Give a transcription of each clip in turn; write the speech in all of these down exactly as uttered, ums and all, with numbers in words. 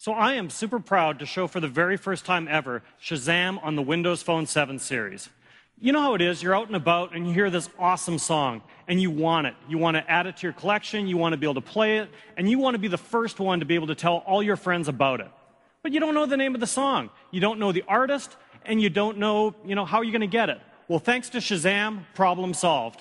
So I am super proud to show for the very first time ever Shazam on the Windows Phone seven series. You know how it is, you're out and about and you hear this awesome song and you want it. You want to add it to your collection, you want to be able to play it, and you want to be the first one to be able to tell all your friends about it. But you don't know the name of the song, you don't know the artist, and you don't know, you know, how you're going to get it. Well, thanks to Shazam, problem solved.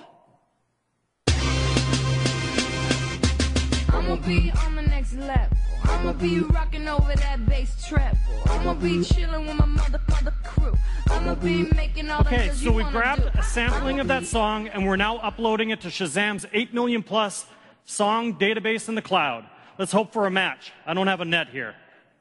I'ma be on the next level. I'ma be rocking over that bass treble. I'ma be chilling with my mother, mother crew. I'ma be making all Okay, the so we grabbed a sampling of that song and we're now uploading it to Shazam's eight million plus song database in the cloud. Let's hope for a match. I don't have a net here.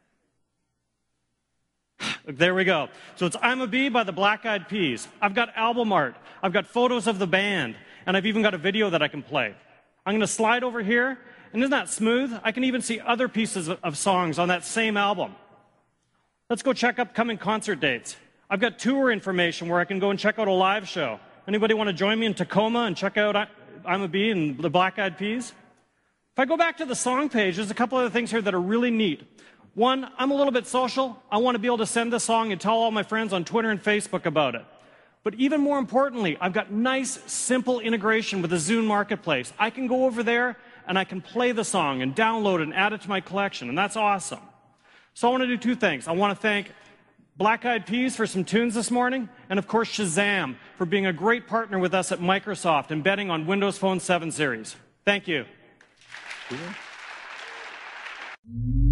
There we go. So it's I'm a Bee by the Black Eyed Peas. I've got album art. I've got photos of the band. And I've even got a video that I can play. I'm going to slide over here. And isn't that smooth? I can even see other pieces of songs on that same album. Let's go check upcoming concert dates. I've got tour information where I can go and check out a live show. Anybody want to join me in Tacoma and check out I'm a Bee and the Black Eyed Peas? If I go back to the song page, there's a couple other things here that are really neat. One, I'm a little bit social. I want to be able to send this song and tell all my friends on Twitter and Facebook about it. But even more importantly, I've got nice, simple integration with the Zune Marketplace. I can go over there and I can play the song and download it and add it to my collection, and that's awesome. So I want to do two things. I want to thank Black Eyed Peas for some tunes this morning, and of course Shazam for being a great partner with us at Microsoft and betting on Windows Phone seven series. Thank you.